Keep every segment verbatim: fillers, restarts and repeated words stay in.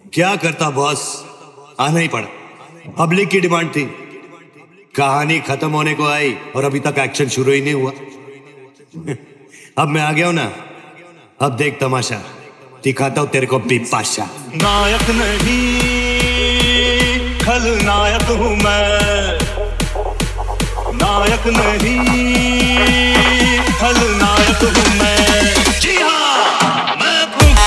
क्या करता बॉस, आना ही पड़ा। पब्लिक की डिमांड थी, कहानी खत्म होने को आई और अभी तक एक्शन शुरू ही नहीं हुआ। अब मैं आ गया हूं ना, अब देख तमाशा, दिखाता हूं तेरे को बिपाशा। नायक नहीं खलनायक हूं मैं, नायक नहीं खलनायक हूं मैं। जी हाँ, मैं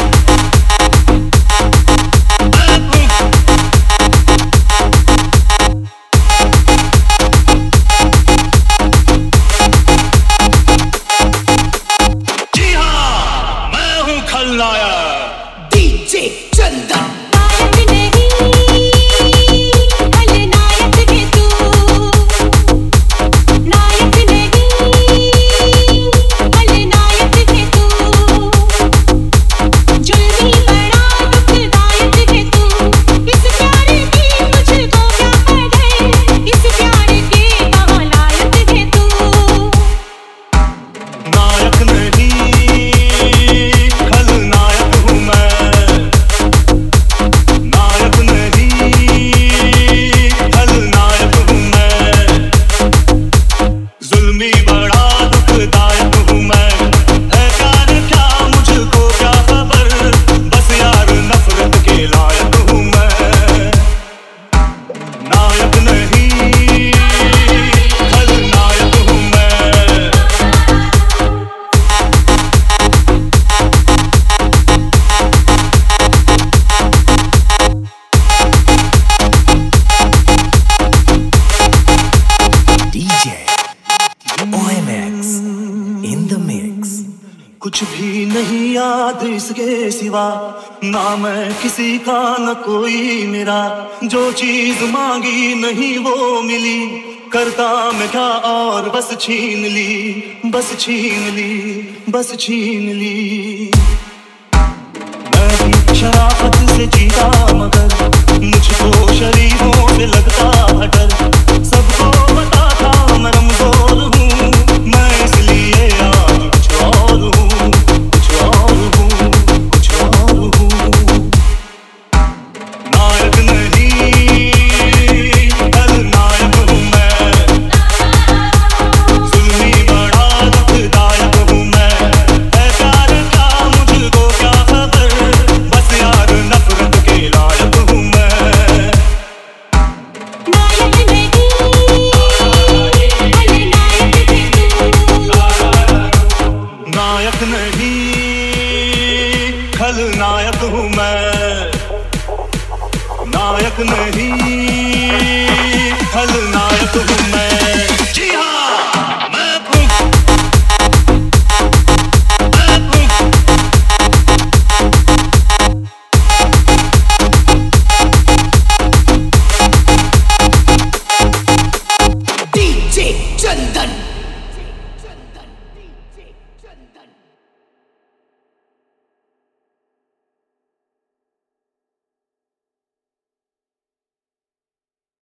जी हाँ, मैं हूं खलनायक। डीजे चंदा कुछ भी नहीं याद इसके सिवा, ना मैं किसी का न कोई मेरा। जो चीज मांगी नहीं वो मिली, करता मैं क्या और बस छीन ली, बस छीन ली, बस छीन ली। मैं भी शराफत से जीता मगर मुझको शरीफों से लगता है डर। सबको पता था मैं रमज़ोर हूँ, मैं इसलिए आज कुछ और हूँ। नायक नहीं खलनायक हूं मैं, नायक नहीं खलनायक हूं मैं।